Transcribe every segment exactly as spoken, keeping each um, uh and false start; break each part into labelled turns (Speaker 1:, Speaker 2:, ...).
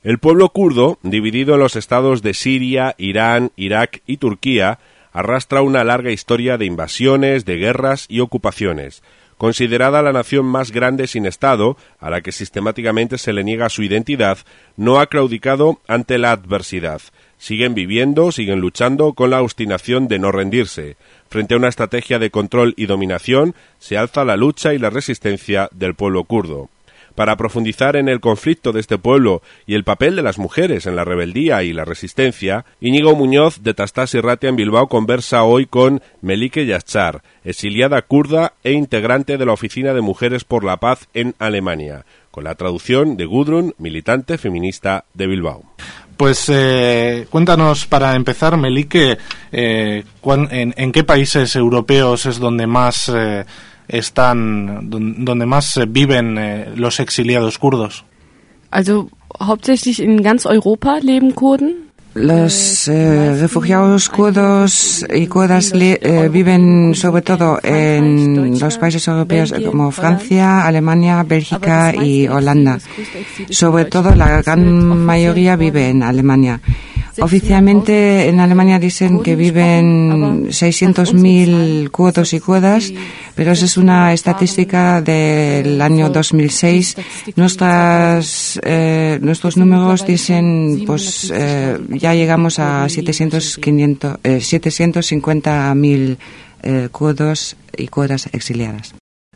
Speaker 1: El pueblo kurdo, dividido en los estados de Siria, Irán, Irak y Turquía, arrastra una larga historia de invasiones, de guerras y ocupaciones. Considerada la nación más grande sin Estado, a la que sistemáticamente se le niega su identidad, no ha claudicado ante la adversidad. Siguen viviendo, siguen luchando con la obstinación de no rendirse. Frente a una estrategia de control y dominación, se alza la lucha y la resistencia del pueblo kurdo. Para profundizar en el conflicto de este pueblo y el papel de las mujeres en la rebeldía y la resistencia, Íñigo Muñoz de Tastas y Ratia en Bilbao conversa hoy con Melike Yashar, exiliada kurda e integrante de la Oficina de Mujeres por la Paz en Alemania, con la traducción de Gudrun, militante feminista de Bilbao.
Speaker 2: Pues eh, cuéntanos, para empezar, Melike, eh, en, ¿en qué países europeos es donde más... Eh, están donde más viven eh, los exiliados kurdos?
Speaker 3: Also hauptsächlich in ganz Europa leben Kurden.
Speaker 4: Los eh, refugiados kurdos y kurdas le, eh, viven sobre todo en los países europeos como Francia, Alemania, Bélgica y Holanda. Sobre todo la gran mayoría vive en Alemania. Oficialmente en Alemania dicen que viven seiscientos mil kurdos y kurdas, pero esa es una estadística del año dos mil seis. Nuestras, eh, nuestros números dicen, pues eh, ya llegamos a setecientos cincuenta mil eh, kurdos y kurdas exiliadas.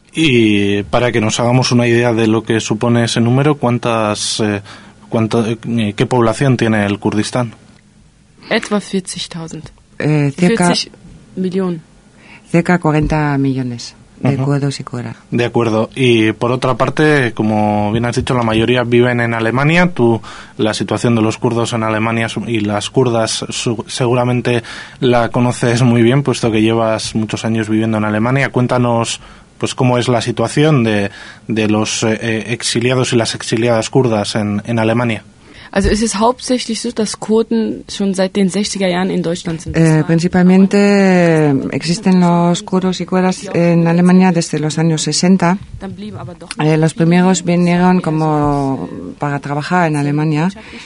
Speaker 2: Y para que nos hagamos una idea de lo que supone ese número, ¿cuántas, eh, cuánto, eh, qué población tiene el Kurdistán?
Speaker 3: Etwa vierzigtausend.
Speaker 4: Eh, cerca,
Speaker 3: vierzig millones.
Speaker 4: Cerca cuarenta millones de uh-huh. kurdos y kurdas.
Speaker 2: De acuerdo. Y por otra parte, como bien has dicho, la mayoría viven en Alemania. Tú, la situación de los kurdos en Alemania y las kurdas su, seguramente la conoces muy bien, puesto que llevas muchos años viviendo en Alemania. Cuéntanos, pues, cómo es la situación de, de los eh, exiliados y las exiliadas kurdas en, en Alemania.
Speaker 3: Also es ist hauptsächlich so, dass Kurden schon seit den sechziger Jahren in Deutschland sind.
Speaker 4: Eh, principalmente existen los kurdos y kurdas en Alemania desde los años sesenta. Eh, los primeros vinieron como para trabajar en Alemania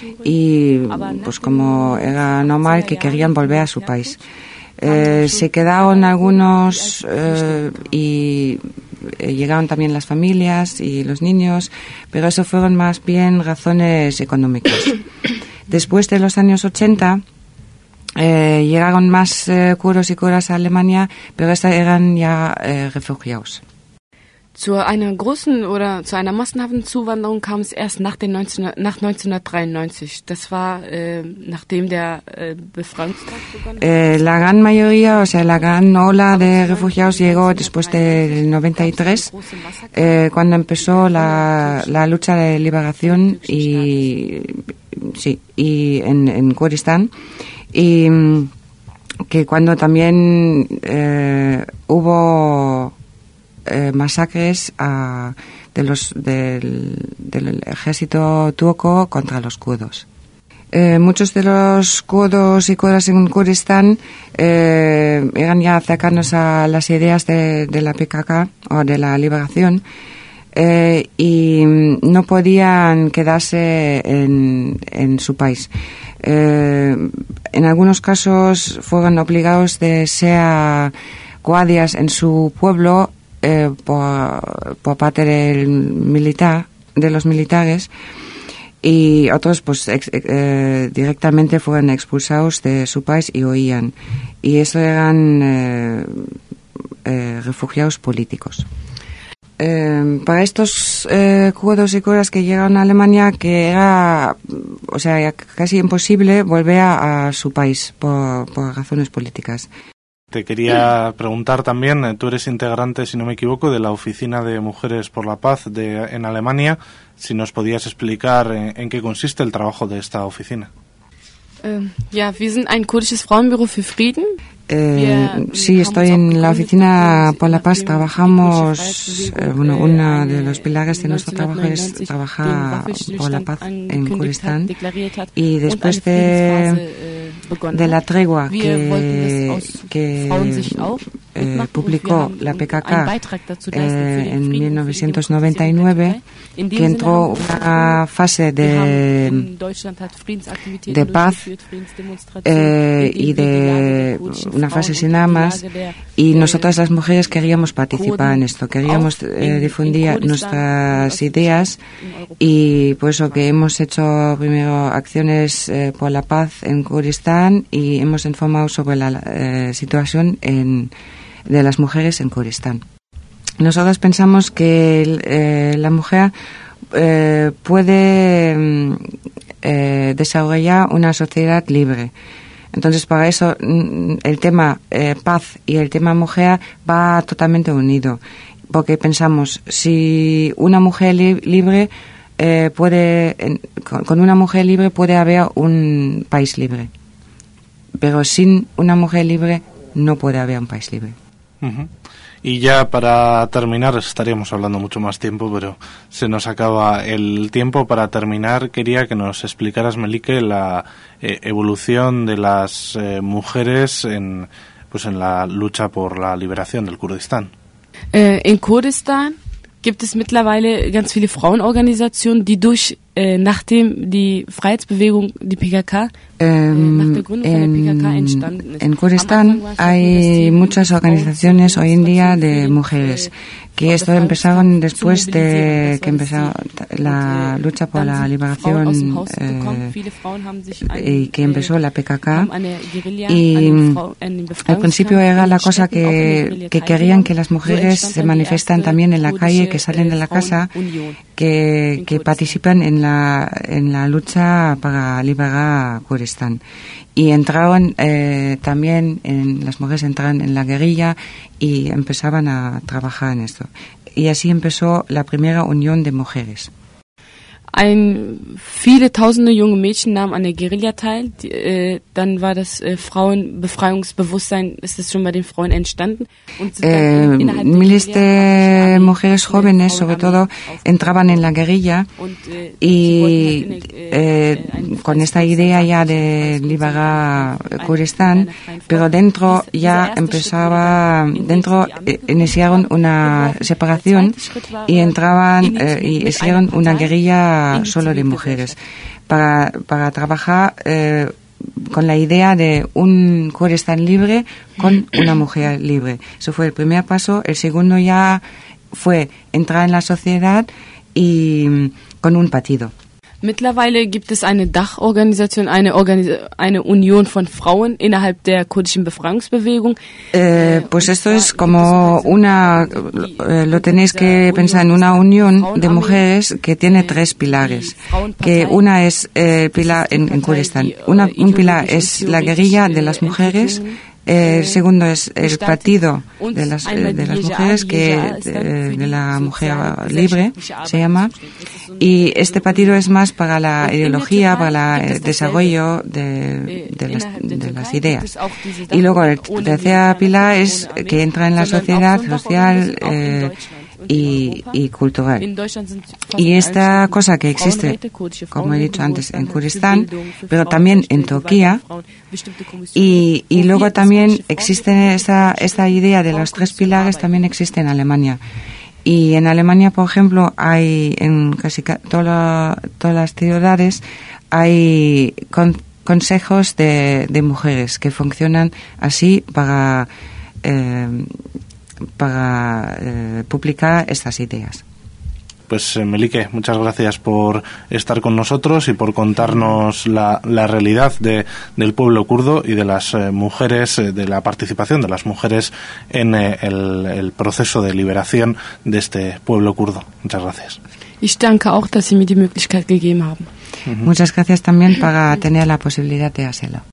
Speaker 4: y pues como era normal que querían volver a su país. Eh, se quedaron algunos eh, y llegaron también las familias y los niños, pero eso fueron más bien razones económicas. Después de los años ochenta eh, llegaron más eh, kurdos y kurdas a Alemania, pero estos eran ya eh, refugiados.
Speaker 3: Zu einer großen oder zu einer massenhaften Zuwanderung kam es erst nach den neunzehn, nach neunzehnhundertdreiundneunzig. Das war äh, nachdem der äh, Befreiungstag begonnen.
Speaker 4: Eh, la gran mayoría, o sea, la gran ola de refugiados llegó después del noventa y tres, eh, cuando empezó la, la lucha de liberación y sí, y en, en Kurdistán, y que cuando también eh, hubo Eh, masacres uh, de los, del, del ejército turco contra los kurdos. Eh, muchos de los kurdos y kurdas en Kurdistán eh, eran ya cercanos a las ideas de, de la P K K o de la liberación eh, y no podían quedarse en, en su país. Eh, en algunos casos fueron obligados de ser guardias en su pueblo Eh, por, por parte del militar, de los militares, y otros pues ex, eh, directamente fueron expulsados de su país y huían, y eso eran eh, eh, refugiados políticos. Eh, para estos eh, kurdos y kurdas que llegaron a Alemania, que era, o sea, casi imposible volver a, a su país por, por razones políticas.
Speaker 2: Te quería preguntar también, tú eres integrante, si no me equivoco, de la Oficina de Mujeres por la Paz de, en Alemania. Si nos podías explicar en, en qué consiste el trabajo de esta oficina.
Speaker 3: Uh, ja, wir sind ein kurdisches Frauenbüro für Frieden.
Speaker 4: Eh, sí, estoy en la Oficina por la Paz. Trabajamos, eh, bueno, uno de los pilares de nuestro trabajo es trabajar por la paz en Kurdistán. Y después de, de la tregua que, que eh, publicó la P K K eh, en mil novecientos noventa y nueve, que entró una fase de, de paz eh, y de una fase sin armas, y nosotras las mujeres queríamos participar en esto, queríamos eh, difundir nuestras ideas, y por eso que hemos hecho primero acciones eh, por la paz en Kurdistán, y hemos informado sobre la eh, situación en, de las mujeres en Kurdistán. Nosotros pensamos que eh, la mujer eh, puede eh, desarrollar una sociedad libre. Entonces, para eso el tema eh, paz y el tema mujer va totalmente unido, porque pensamos, si una mujer li- libre eh, puede, en, con, con una mujer libre puede haber un país libre, pero sin una mujer libre no puede haber un país libre.
Speaker 2: Uh-huh. Y ya para terminar, estaríamos hablando mucho más tiempo, pero se nos acaba el tiempo. Para terminar, quería que nos explicaras, Melike, la eh, evolución de las eh, mujeres en, pues en la lucha por la liberación del Kurdistán.
Speaker 3: Äh, in Kurdistan gibt es mittlerweile ganz viele Frauenorganisationen, die durch, äh, nachdem die Freiheitsbewegung, die P K K, äh, nach der Gründung von der P K K entstanden ist.
Speaker 4: En Kurdistán hay muchas organizaciones hoy en día de mujeres, que esto empezaron después de que empezó la lucha por la liberación eh, y que empezó la P K K, y al principio era la cosa que, que querían que las mujeres se manifestan también en la calle, que salen de la casa, que, que participan en la, en la lucha para liberar Kurdistán. Y entraron eh, también, en, las mujeres entraron en la guerrilla y empezaban a trabajar en esto. Y así empezó la primera unión de mujeres.
Speaker 3: Ein, viele tausende junge Mädchen nahmen an der Guerilla teil. Die, äh, dann war das äh, Frauenbefreiungsbewusstsein, ist es schon bei den Frauen entstanden. Und
Speaker 4: eh, miles de mujeres jóvenes, sobre todo, entraban en la guerrilla y eh, con esta idea ya de liberar Kurdistán, pero dentro ya empezaba, dentro eh, iniciaron una separación y entraban eh, y hicieron una guerrilla solo de mujeres para, para trabajar eh, con la idea de un Kurdistán libre con una mujer libre. Eso fue el primer paso. El segundo ya fue entrar en la sociedad y con un partido.
Speaker 3: Mittlerweile gibt es eine Dachorganisation, eine, Organis- eine Union von Frauen innerhalb der kurdischen Befreiungsbewegung.
Speaker 4: Eh, pues esto es como una, eh, lo tenéis que pensar en una unión de mujeres que tiene tres pilares. Que una es el eh, pilar en, en Kurdistán. Una, un pilar es la guerrilla de las mujeres. El segundo es el partido de las, de las mujeres, que de, de la mujer libre se llama, y este partido es más para la ideología, para el desarrollo de, de, las, de las ideas. Y luego el tercer pilar es que entra en la sociedad social eh, y, y cultural. Y esta cosa que existe, como he dicho antes, en Kurdistán, pero también en Turquía, y, y luego también existe esta, esta idea de los tres pilares, también existe en Alemania. Y en Alemania, por ejemplo, hay en casi toda, todas las ciudades hay con, consejos de, de mujeres que funcionan así para eh, para eh, publicar estas ideas.
Speaker 2: Pues eh, Melike, muchas gracias por estar con nosotros y por contarnos la, la realidad de, del pueblo kurdo y de las eh, mujeres, eh, de la participación de las mujeres en eh, el, el proceso de liberación de este pueblo kurdo. Muchas gracias.
Speaker 3: Ich danke auch, dass Sie mir die Möglichkeit gegeben haben.
Speaker 4: Muchas gracias también para tener la posibilidad de hacerlo.